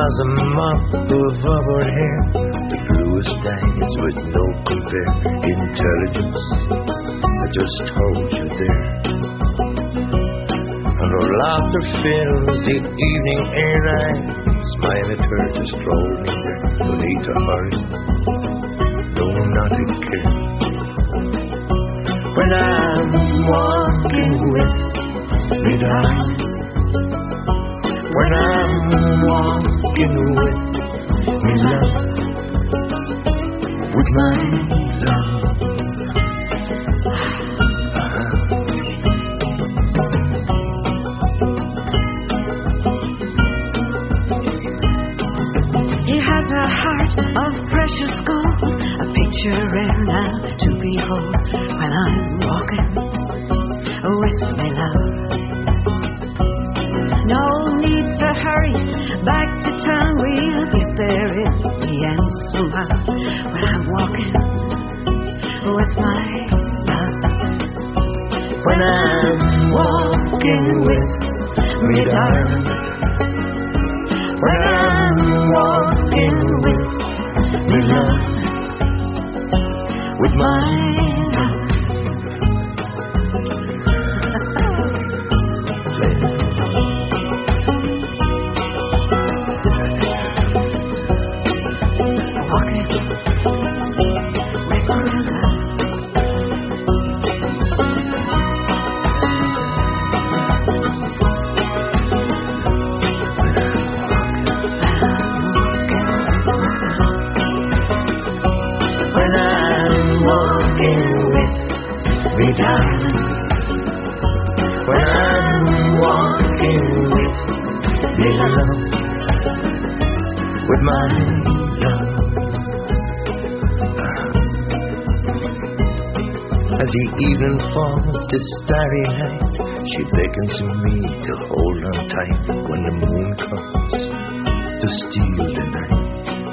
blossom up above her hair, the bluest eyes with no compare, intelligence that just holds you there. And her laughter fills the evening air. I smile at her to stroll near, no need to hurry, no not to care. When I'm walking with me, darling, when I'm walking with me, love, with my love. He has a heart of precious gold, a picture rare now to behold. When I'm walking with me, love, no need to hurry back to town. We'll get there in the end somehow. When I'm walking with my love, when I'm walking with me, darling, when I'm walking with me, love, with my love. When I'm walking with me, love, with my love. As the evening falls to starry night, she beckons me to hold on tight. When the moon comes to steal the night,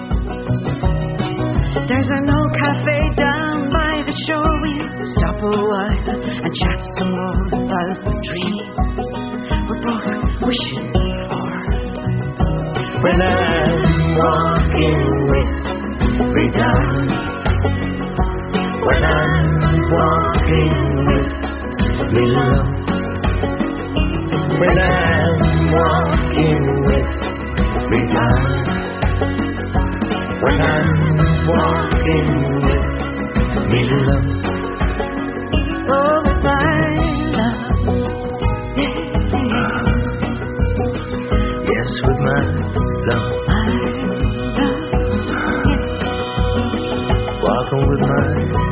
there's an old cafe down by the shore. We'll stop a while and chat some more about the dreams we're both wishing for. When I'm walking with me, darling, when I'm walking with me, love, when I'm walking with me, darling, when I'm walking with me, love. Oh, with my love, yes, with my love, my love, walking with my